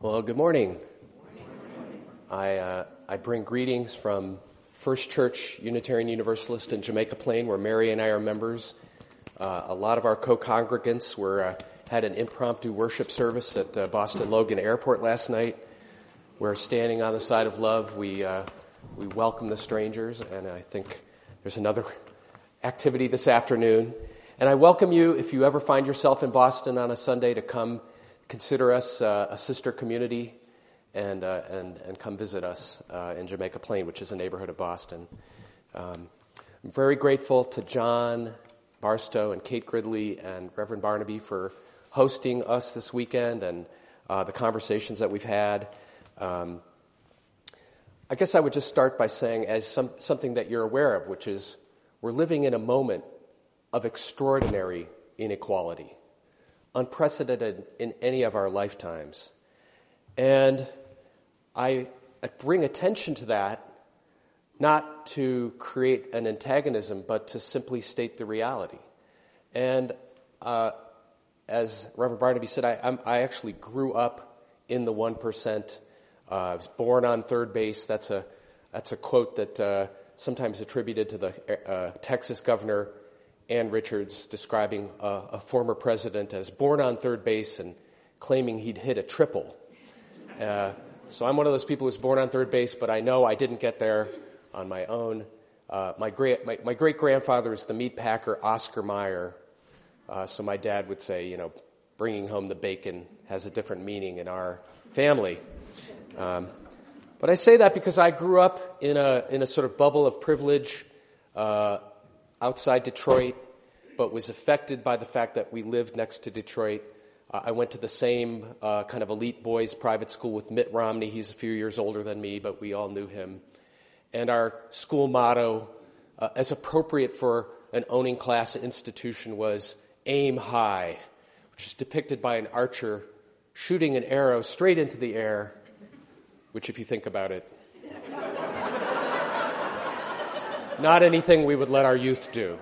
Well, good morning. I bring greetings from First Church Unitarian Universalist in Jamaica Plain, where Mary and I are members. A lot of our co-congregants had an impromptu worship service at Boston Logan Airport last night. We're standing on the side of love. We welcome the strangers, and I think there's another activity this afternoon. And I welcome you, if you ever find yourself in Boston on a Sunday, to come consider us a sister community and come visit us in Jamaica Plain, which is a neighborhood of Boston. I'm very grateful to John Barstow and Kate Gridley and Reverend Barnaby for hosting us this weekend and the conversations that we've had. I guess I would just start by saying, as something that you're aware of, which is we're living in a moment of extraordinary inequality, unprecedented in any of our lifetimes. And I bring attention to that, not to create an antagonism, but to simply state the reality. And as Reverend Barnaby said, I actually grew up in the 1%. I was born on third base. That's a quote that sometimes attributed to the Texas governor, Ann Richards, describing a former president as born on third base and claiming he'd hit a triple. So I'm one of those people who's born on third base, but I know I didn't get there on my own. My great-grandfather is the meat packer Oscar Mayer. So my dad would say, bringing home the bacon has a different meaning in our family. But I say that because I grew up in a sort of bubble of privilege outside Detroit, but was affected by the fact that we lived next to Detroit. I went to the same kind of elite boys' private school with Mitt Romney. He's a few years older than me, but we all knew him. And our school motto, as appropriate for an owning class institution, was aim high, which is depicted by an archer shooting an arrow straight into the air, which, if you think about it, not anything we would let our youth do.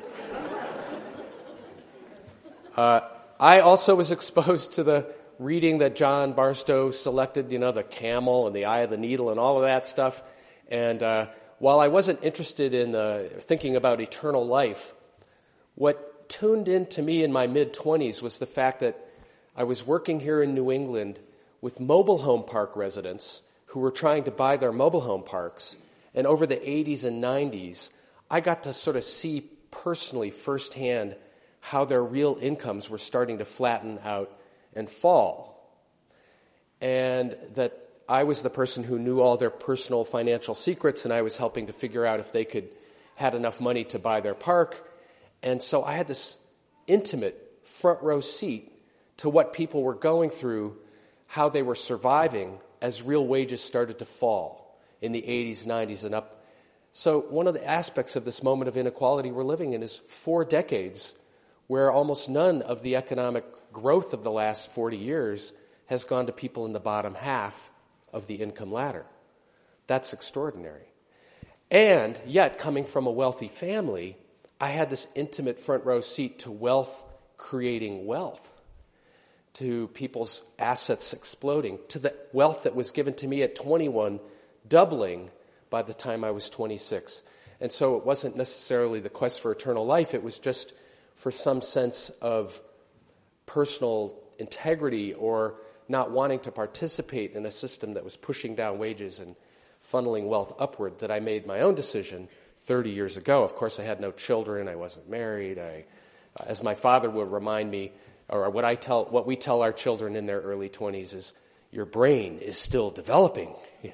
I also was exposed to the reading that John Barstow selected, the camel and the eye of the needle and all of that stuff. And while I wasn't interested in thinking about eternal life, what tuned into me in my mid-20s was the fact that I was working here in New England with mobile home park residents who were trying to buy their mobile home parks. And over the 80s and 90s, I got to sort of see personally firsthand how their real incomes were starting to flatten out and fall. And that I was the person who knew all their personal financial secrets, and I was helping to figure out if they had enough money to buy their park. And so I had this intimate front row seat to what people were going through, how they were surviving as real wages started to fall in the 80s, 90s, and up. So one of the aspects of this moment of inequality we're living in is 4 decades where almost none of the economic growth of the last 40 years has gone to people in the bottom half of the income ladder. That's extraordinary. And yet, coming from a wealthy family, I had this intimate front row seat to wealth creating wealth, to people's assets exploding, to the wealth that was given to me at 21 doubling by the time I was 26. And so it wasn't necessarily the quest for eternal life, it was just for some sense of personal integrity or not wanting to participate in a system that was pushing down wages and funneling wealth upward that I made my own decision 30 years ago. Of course, I had no children, I wasn't married. As my father would remind me, or what we tell our children in their early 20s is, your brain is still developing,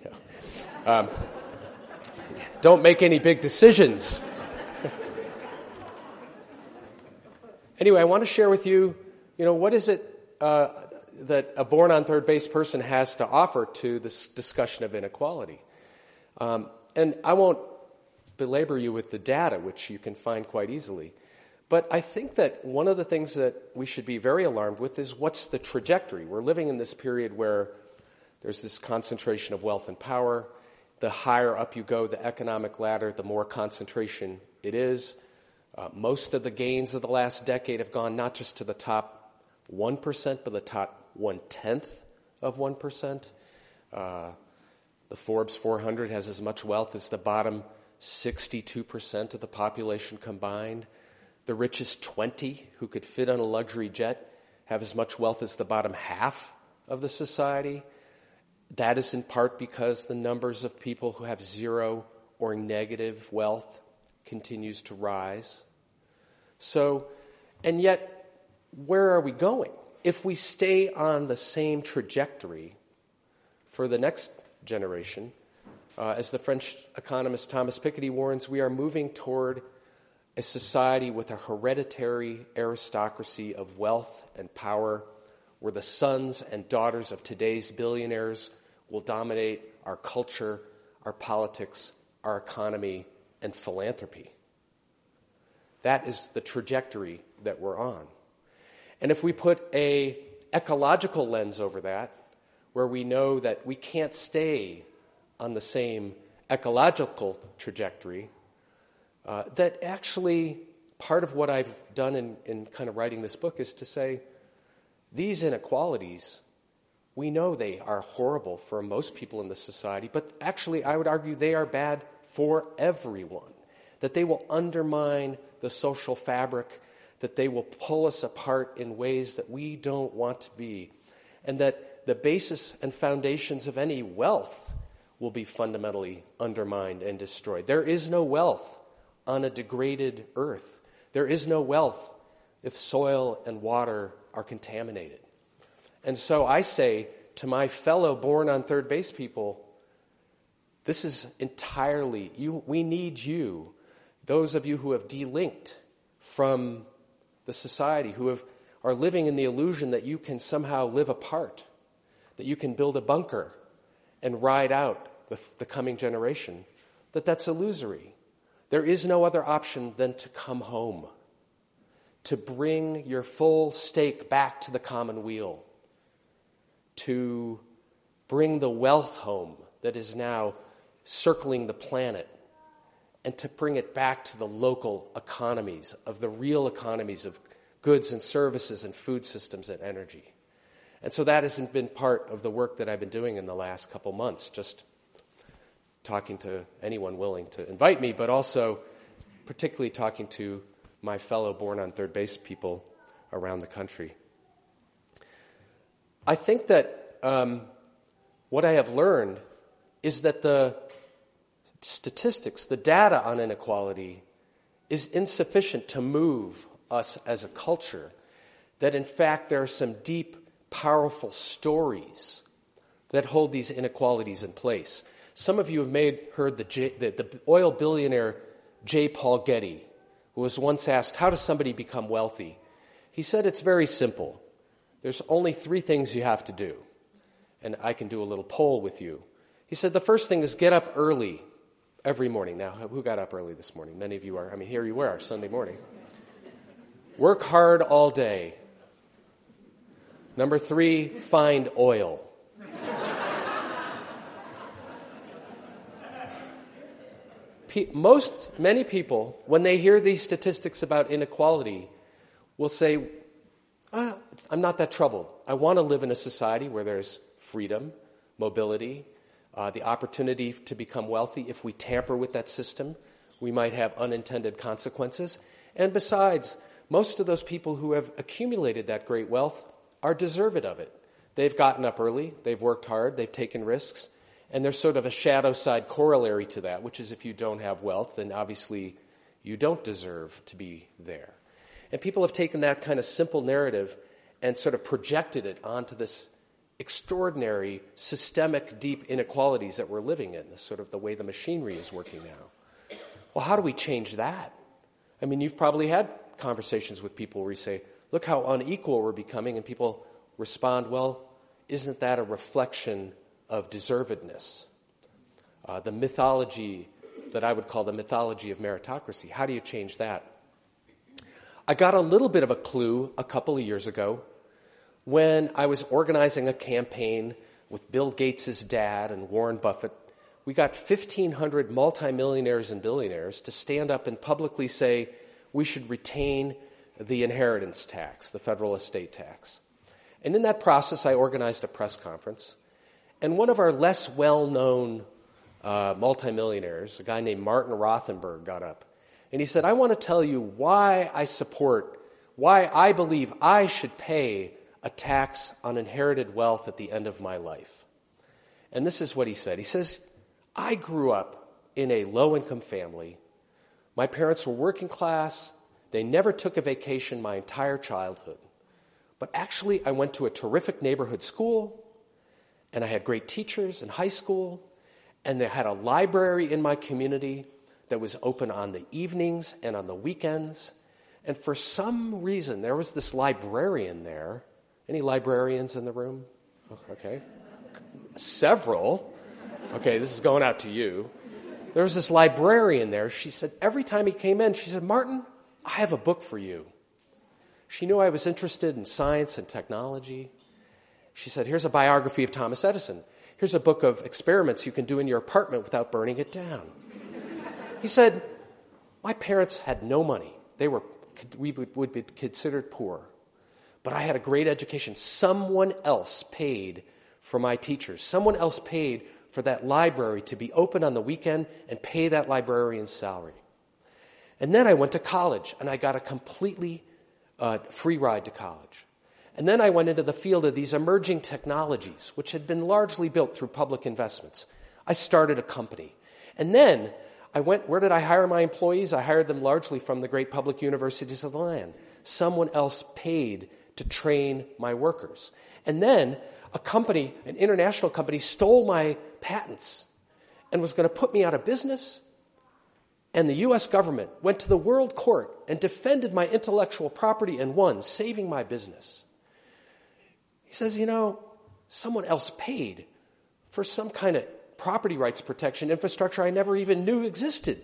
Don't make any big decisions. Anyway, I want to share with you, what is it that a born on third base person has to offer to this discussion of inequality. And I won't belabor you with the data, which you can find quite easily. But I think that one of the things that we should be very alarmed with is what's the trajectory. We're living in this period where there's this concentration of wealth and power. The higher up you go, the economic ladder, the more concentration it is. Most of the gains of the last decade have gone not just to the top 1%, but the top 1/10 of 1%. The Forbes 400 has as much wealth as the bottom 62% of the population combined. The richest 20 who could fit on a luxury jet have as much wealth as the bottom half of the society. That is in part because the numbers of people who have zero or negative wealth continues to rise. So, and yet, where are we going? If we stay on the same trajectory for the next generation, as the French economist Thomas Piketty warns, we are moving toward a society with a hereditary aristocracy of wealth and power, where the sons and daughters of today's billionaires will dominate our culture, our politics, our economy, and philanthropy. That is the trajectory that we're on. And if we put an ecological lens over that, where we know that we can't stay on the same ecological trajectory, that actually part of what I've done in kind of writing this book is to say, these inequalities, we know they are horrible for most people in the society, but actually I would argue they are bad for everyone, that they will undermine the social fabric, that they will pull us apart in ways that we don't want to be, and that the basis and foundations of any wealth will be fundamentally undermined and destroyed. There is no wealth on a degraded earth. There is no wealth if soil and water are contaminated. And so I say to my fellow born on third base people, this is entirely, we need you, those of you who have delinked from the society, who are living in the illusion that you can somehow live apart, that you can build a bunker and ride out the coming generation, that's illusory. There is no other option than to come home, to bring your full stake back to the common weal, to bring the wealth home that is now circling the planet, and to bring it back to the local economies, of the real economies of goods and services and food systems and energy. And so that has been part of the work that I've been doing in the last couple months, just talking to anyone willing to invite me, but also particularly talking to my fellow born on third base people around the country. I think that what I have learned is that the statistics, the data on inequality is insufficient to move us as a culture, that in fact there are some deep, powerful stories that hold these inequalities in place. Some of you have heard the oil billionaire J. Paul Getty, who was once asked, how does somebody become wealthy? He said, it's very simple. There's only 3 things you have to do. And I can do a little poll with you. He said, the first thing is get up early every morning. Now, who got up early this morning? Many of you are. Here you are, Sunday morning. Work hard all day. Number 3, find oil. Many people, when they hear these statistics about inequality, will say, I'm not that troubled. I want to live in a society where there's freedom, mobility, the opportunity to become wealthy. If we tamper with that system, we might have unintended consequences. And besides, most of those people who have accumulated that great wealth are deserving of it. They've gotten up early, they've worked hard, they've taken risks, and there's sort of a shadow side corollary to that, which is if you don't have wealth, then obviously you don't deserve to be there. And people have taken that kind of simple narrative and sort of projected it onto this extraordinary, systemic, deep inequalities that we're living in, this sort of the way the machinery is working now. Well, how do we change that? You've probably had conversations with people where you say, look how unequal we're becoming, and people respond, well, isn't that a reflection of deservedness? The mythology that I would call the mythology of meritocracy. How do you change that? I got a little bit of a clue a couple of years ago when I was organizing a campaign with Bill Gates' dad and Warren Buffett. We got 1,500 multimillionaires and billionaires to stand up and publicly say we should retain the inheritance tax, the federal estate tax. And in that process, I organized a press conference. And one of our less well-known multimillionaires, a guy named Martin Rothenberg, got up. And he said, I want to tell you why I believe I should pay a tax on inherited wealth at the end of my life. And this is what he said. He says, I grew up in a low-income family. My parents were working class. They never took a vacation my entire childhood. But actually, I went to a terrific neighborhood school, and I had great teachers in high school, and they had a library in my community that was open on the evenings and on the weekends. And for some reason, there was this librarian there. Any librarians in the room? Okay. Several. Okay, this is going out to you. There was this librarian there. She said, every time he came in, she said, Martin, I have a book for you. She knew I was interested in science and technology. She said, here's a biography of Thomas Edison. Here's a book of experiments you can do in your apartment without burning it down. He said, my parents had no money. We would be considered poor. But I had a great education. Someone else paid for my teachers. Someone else paid for that library to be open on the weekend and pay that librarian's salary. And then I went to college, and I got a completely free ride to college. And then I went into the field of these emerging technologies, which had been largely built through public investments. I started a company. And then where did I hire my employees? I hired them largely from the great public universities of the land. Someone else paid to train my workers. And then an international company, stole my patents and was going to put me out of business. And the U.S. government went to the World Court and defended my intellectual property and won, saving my business. He says, someone else paid for some kind of property rights protection infrastructure I never even knew existed.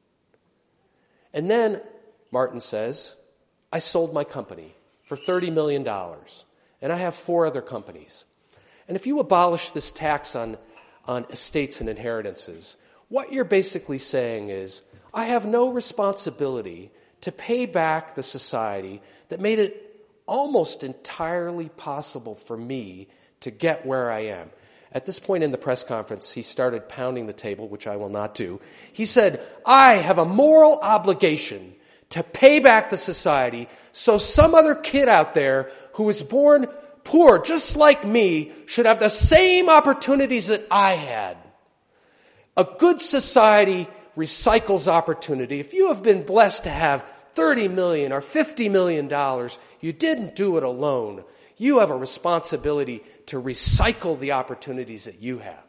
And then, Martin says, I sold my company for $30 million, and I have 4 other companies. And if you abolish this tax on estates and inheritances, what you're basically saying is, I have no responsibility to pay back the society that made it almost entirely possible for me to get where I am. At this point in the press conference, he started pounding the table, which I will not do. He said, I have a moral obligation to pay back the society so some other kid out there who was born poor, just like me, should have the same opportunities that I had. A good society recycles opportunity. If you have been blessed to have $30 million or $50 million, you didn't do it alone. You have a responsibility to recycle the opportunities that you have.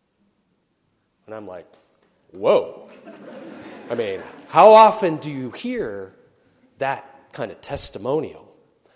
And I'm like, whoa. I mean, how often do you hear that kind of testimonial?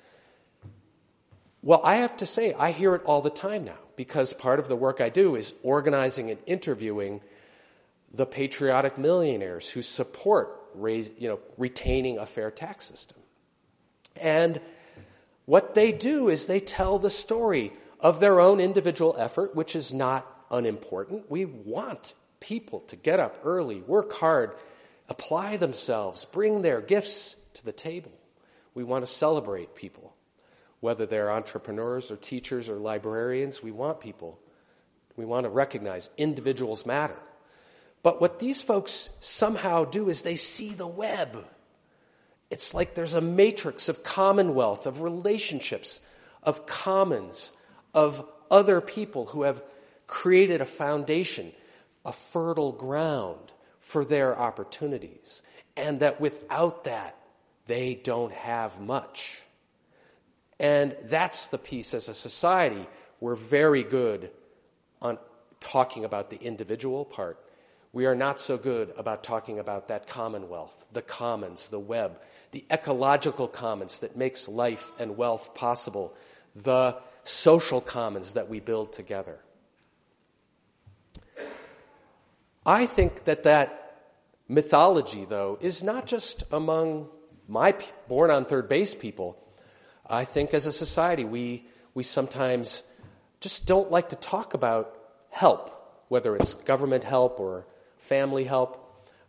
Well, I have to say, I hear it all the time now, because part of the work I do is organizing and interviewing the patriotic millionaires who support retaining a fair tax system. And what they do is they tell the story of their own individual effort, which is not unimportant. We want people to get up early, work hard, apply themselves, bring their gifts to the table. We want to celebrate people, whether they're entrepreneurs or teachers or librarians. We want people. We want to recognize individuals matter. But what these folks somehow do is they see the web. It's like there's a matrix of commonwealth, of relationships, of commons, of other people who have created a foundation, a fertile ground for their opportunities. And that without that, they don't have much. And that's the piece as a society. We're very good on talking about the individual part. We are not so good about talking about that commonwealth, the commons, the web, the ecological commons that makes life and wealth possible, the social commons that we build together. I think that mythology, though, is not just among my born on third base people. I think as a society, we sometimes just don't like to talk about help, whether it's government help or family help.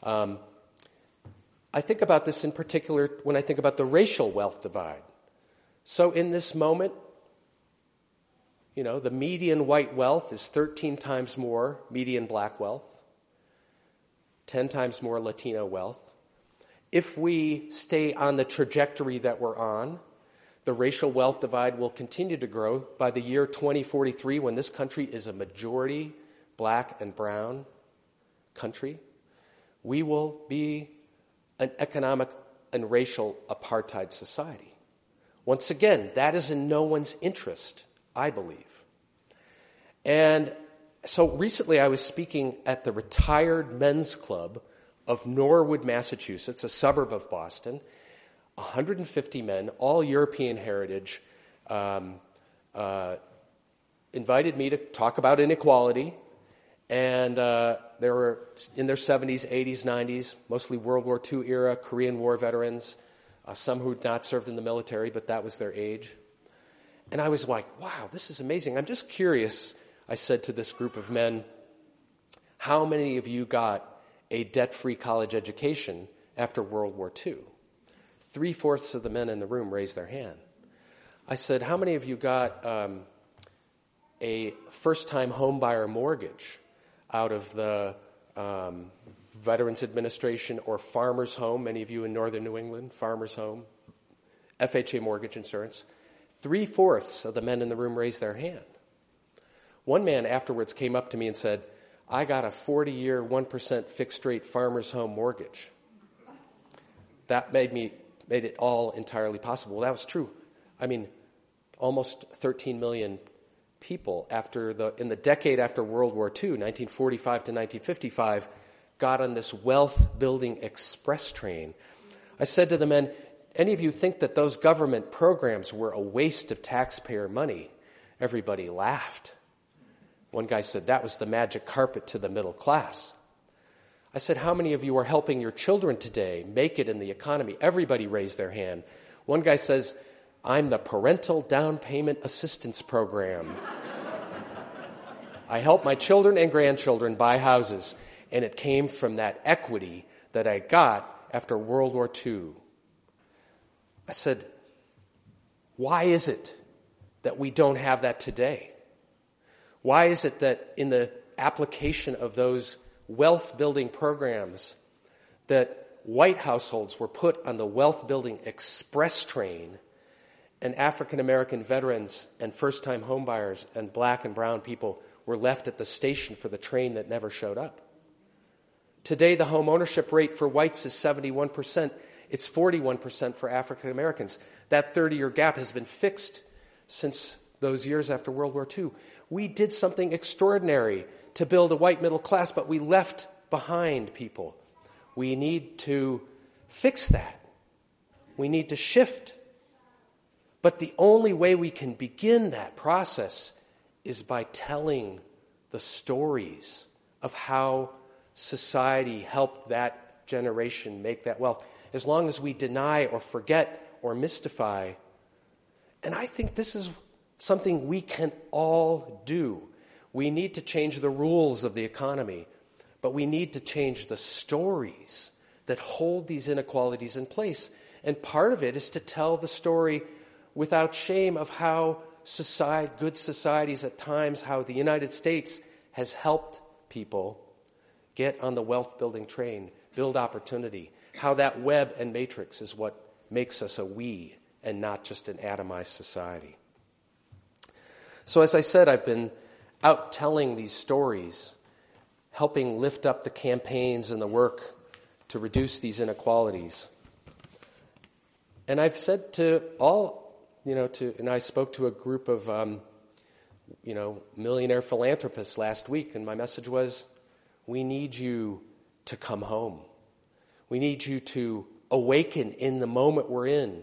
I think about this in particular when I think about the racial wealth divide. So in this moment, the median white wealth is 13 times more median black wealth, 10 times more Latino wealth. If we stay on the trajectory that we're on, the racial wealth divide will continue to grow. By the year 2043, when this country is a majority black and brown country, we will be an economic and racial apartheid society. Once again, that is in no one's interest, I believe. And so recently I was speaking at the Retired Men's Club of Norwood, Massachusetts, a suburb of Boston. 150 men, all European heritage, invited me to talk about inequality. And they were in their 70s, 80s, 90s, mostly World War II era, Korean War veterans, some who had not served in the military, but that was their age. And I was like, wow, this is amazing. I'm just curious, I said to this group of men, how many of you got a debt-free college education after World War II? 3/4 of the men in the room raised their hand. I said, how many of you got a first-time home buyer mortgage out of the Veterans Administration or Farmers Home? Many of you in northern New England, Farmers Home, FHA mortgage insurance. 3/4 of the men in the room raised their hand. One man afterwards came up to me and said, I got a 40-year, 1% fixed-rate Farmers Home mortgage. That made it all entirely possible. Well, that was true. I mean, almost 13 million people in the decade after World War II, 1945 to 1955, got on this wealth-building express train. I said to the men, any of you think that those government programs were a waste of taxpayer money? Everybody laughed. One guy said that was the magic carpet to the middle class. I said, how many of you are helping your children today make it in the economy? Everybody raised their hand. One guy says, I'm the Parental Down Payment Assistance Program. I help my children and grandchildren buy houses, and it came from that equity that I got after World War II. I said, why is it that we don't have that today? Why is it that in the application of those wealth-building programs that white households were put on the wealth-building express train and African-American veterans and first-time homebuyers and black and brown people were left at the station for the train that never showed up? Today, the home ownership rate for whites is 71%. It's 41% for African Americans. That 30-year gap has been fixed since those years after World War II. We did something extraordinary to build a white middle class, but we left behind people. We need to fix that. We need to shift. But the only way we can begin that process is by telling the stories of how society helped that generation make that wealth. As long as we deny or forget or mystify, and I think this is something we can all do. We need to change the rules of the economy, but we need to change the stories that hold these inequalities in place. And part of it is to tell the story without shame of how good societies at times, how the United States has helped people get on the wealth-building train, build opportunity, how that web and matrix is what makes us a we and not just an atomized society. So as I said, I've been out telling these stories, helping lift up the campaigns and the work to reduce these inequalities. And I've said to all, and I spoke to a group of, millionaire philanthropists last week, and my message was, we need you to come home. We need you to awaken in the moment we're in,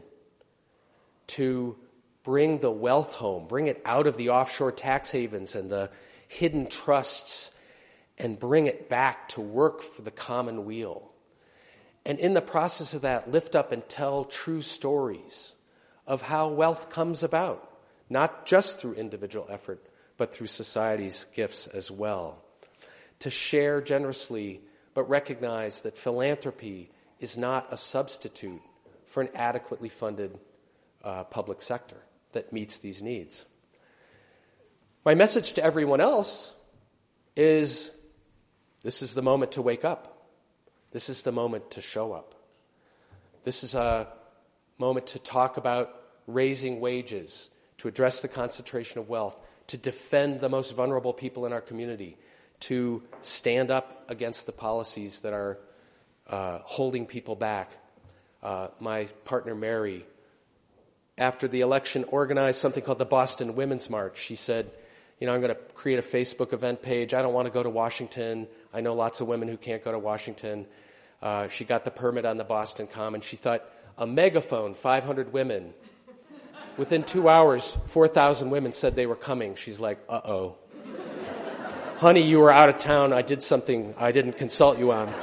to bring the wealth home, bring it out of the offshore tax havens and the hidden trusts, and bring it back to work for the common weal. And in the process of that, lift up and tell true stories of how wealth comes about, not just through individual effort, but through society's gifts as well. To share generously, but recognize that philanthropy is not a substitute for an adequately funded public sector that meets these needs. My message to everyone else is, this is the moment to wake up. This is the moment to show up. This is a moment to talk about raising wages, to address the concentration of wealth, to defend the most vulnerable people in our community, to stand up against the policies that are holding people back. My partner, Mary, after the election, organized something called the Boston Women's March. She said, I'm going to create a Facebook event page. I don't want to go to Washington. I know lots of women who can't go to Washington. She got the permit on the Boston Common. She thought, a megaphone, 500 women. Within 2 hours, 4,000 women said they were coming. She's like, uh-oh. Honey, you were out of town. I did something I didn't consult you on.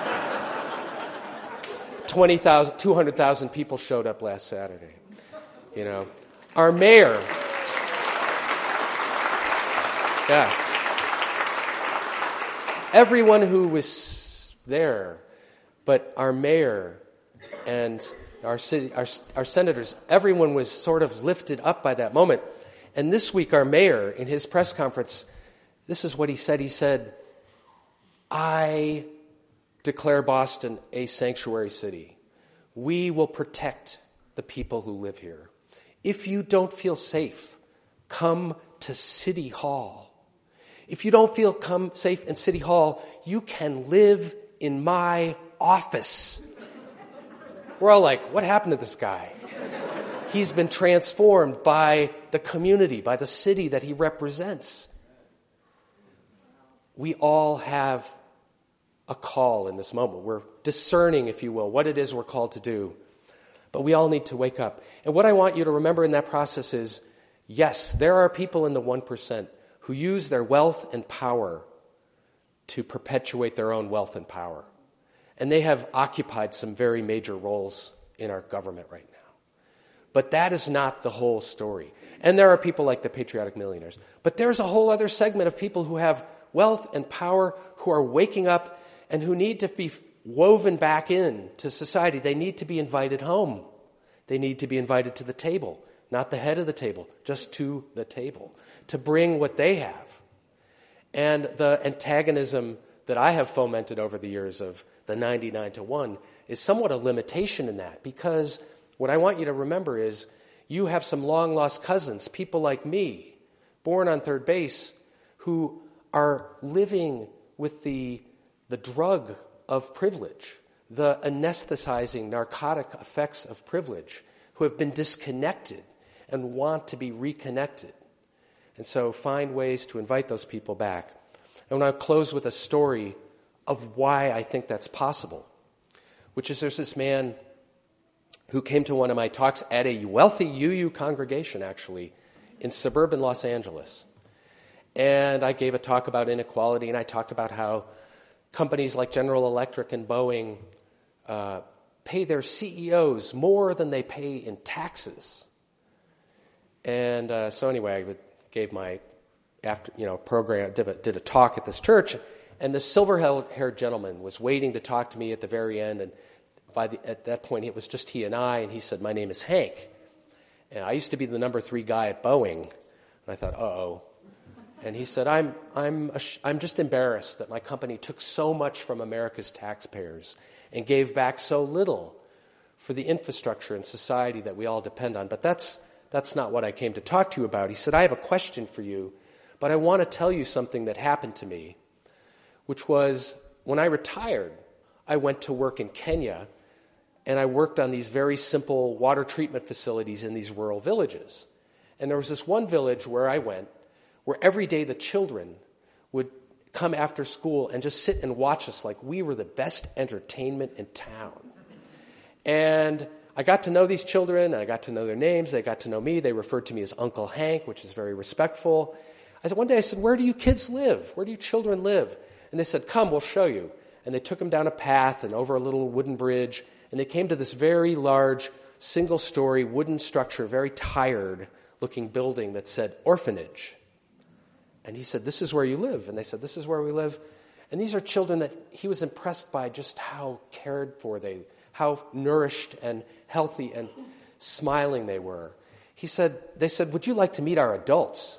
200,000 people showed up last Saturday. Our mayor. Yeah. Everyone who was there, but our mayor and our senators, everyone was sort of lifted up by that moment. And this week, our mayor, in his press conference, this is what he said. He said, I declare Boston a sanctuary city. We will protect the people who live here. If you don't feel safe, come to City Hall. If you don't feel safe in City Hall, you can live in my office. We're all like, what happened to this guy? He's been transformed by the community, by the city that he represents. We all have a call in this moment. We're discerning, if you will, what it is we're called to do. But we all need to wake up. And what I want you to remember in that process is, yes, there are people in the 1% who use their wealth and power to perpetuate their own wealth and power. And they have occupied some very major roles in our government right now. But that is not the whole story. And there are people like the patriotic millionaires. But there's a whole other segment of people who have wealth and power, who are waking up and who need to be woven back in to society. They need to be invited home. They need to be invited to the table, not the head of the table, just to the table, to bring what they have. And the antagonism that I have fomented over the years of the 99-1 is somewhat a limitation in that, because what I want you to remember is you have some long-lost cousins, people like me, born on third base, who are living with the drug of privilege, the anesthetizing narcotic effects of privilege, who have been disconnected and want to be reconnected. And so find ways to invite those people back. And I'll close with a story of why I think that's possible, which is there's this man who came to one of my talks at a wealthy UU congregation, actually, in suburban Los Angeles. And I gave a talk about inequality, and I talked about how companies like General Electric and Boeing pay their CEOs more than they pay in taxes. And so anyway, I gave my program, did a talk at this church, and the silver-haired gentleman was waiting to talk to me at the very end, and at that point it was just he and I, and he said, "My name is Hank, and I used to be the number 3 guy at Boeing." And I thought, uh-oh. And he said, I'm just embarrassed that my company took so much from America's taxpayers and gave back so little for the infrastructure and society that we all depend on. But that's not what I came to talk to you about. He said, I have a question for you, but I want to tell you something that happened to me, which was when I retired, I went to work in Kenya, and I worked on these very simple water treatment facilities in these rural villages. And there was this one village where I went, where every day the children would come after school and just sit and watch us like we were the best entertainment in town. And I got to know these children, and I got to know their names, they got to know me, they referred to me as Uncle Hank, which is very respectful. One day I said, where do you kids live? Where do you children live? And they said, come, we'll show you. And they took them down a path and over a little wooden bridge, and they came to this very large, single-story wooden structure, very tired-looking building that said orphanage. And he said, this is where you live. And they said, this is where we live. And these are children that he was impressed by just how cared for how nourished and healthy and smiling they were. They said, would you like to meet our adults?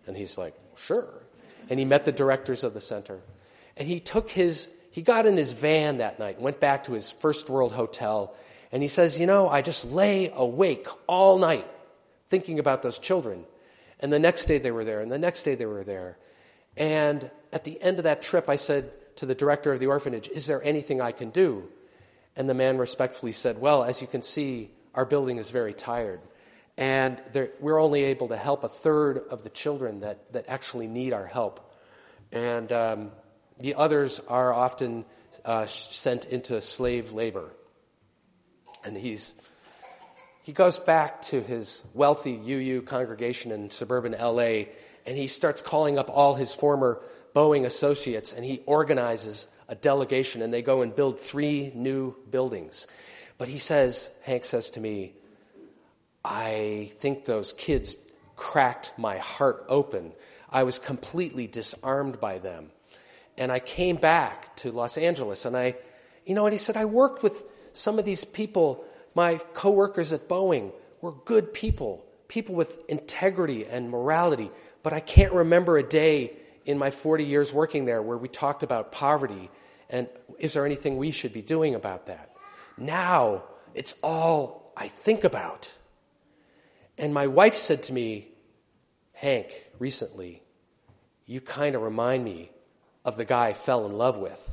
And he's like, sure. And he met the directors of the center. And he got in his van that night, went back to his First World hotel, and he says, I just lay awake all night thinking about those children. And the next day they were there, and the next day they were there. And at the end of that trip, I said to the director of the orphanage, is there anything I can do? And the man respectfully said, well, as you can see, our building is very tired. And we're only able to help a third of the children that actually need our help. And the others are often sent into slave labor. And he goes back to his wealthy UU congregation in suburban LA, and he starts calling up all his former Boeing associates, and he organizes a delegation, and they go and build 3 new buildings. But Hank says to me, I think those kids cracked my heart open. I was completely disarmed by them. And I came back to Los Angeles, and and he said, I worked with some of these people, my coworkers at Boeing were good people with integrity and morality, but I can't remember a day in my 40 years working there where we talked about poverty and is there anything we should be doing about that? Now, it's all I think about. And my wife said to me, Hank, recently, you kind of remind me of the guy I fell in love with.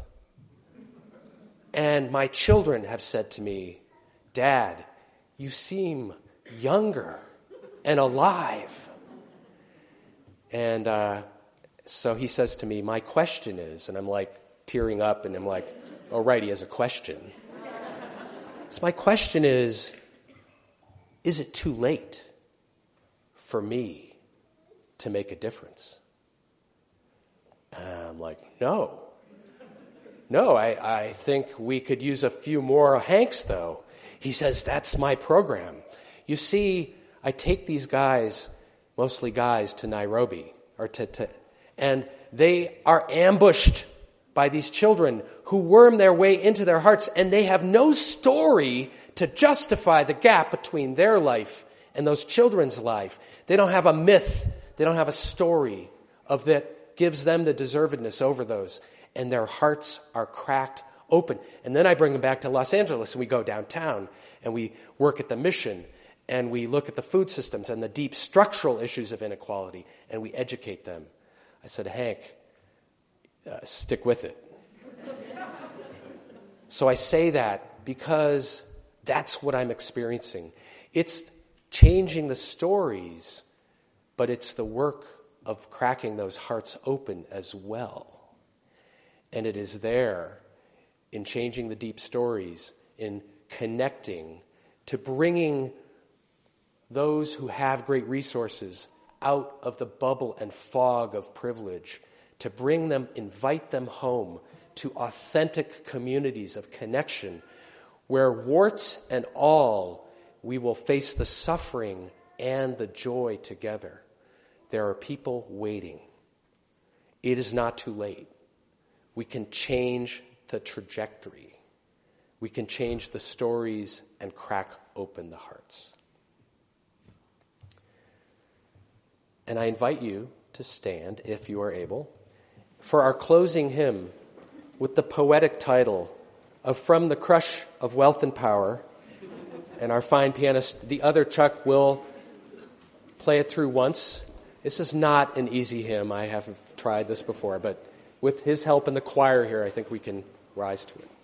And my children have said to me, Dad, you seem younger and alive. And so he says to me, my question is, and I'm like tearing up, and I'm like, oh, right, he has a question. So my question is it too late for me to make a difference? And I'm like, no, I think we could use a few more Hanks, though. He says, that's my program. You see, I take these guys, mostly guys, to Nairobi, and they are ambushed by these children who worm their way into their hearts, and they have no story to justify the gap between their life and those children's life. They don't have a myth. They don't have a story of that gives them the deservedness over those. And their hearts are cracked open. And then I bring them back to Los Angeles, and we go downtown, and we work at the mission, and we look at the food systems and the deep structural issues of inequality, and we educate them. I said, Hank, stick with it. So I say that because that's what I'm experiencing. It's changing the stories, but it's the work of cracking those hearts open as well. And it is there in changing the deep stories, in connecting, to bringing those who have great resources out of the bubble and fog of privilege, to bring them, invite them home to authentic communities of connection where, warts and all, we will face the suffering and the joy together. There are people waiting. It is not too late. We can change the trajectory. We can change the stories and crack open the hearts. And I invite you to stand, if you are able, for our closing hymn with the poetic title of From the Crush of Wealth and Power. And our fine pianist, the other Chuck, will play it through once. This is not an easy hymn. I haven't tried this before, but with his help in the choir here, I think we can rise to it.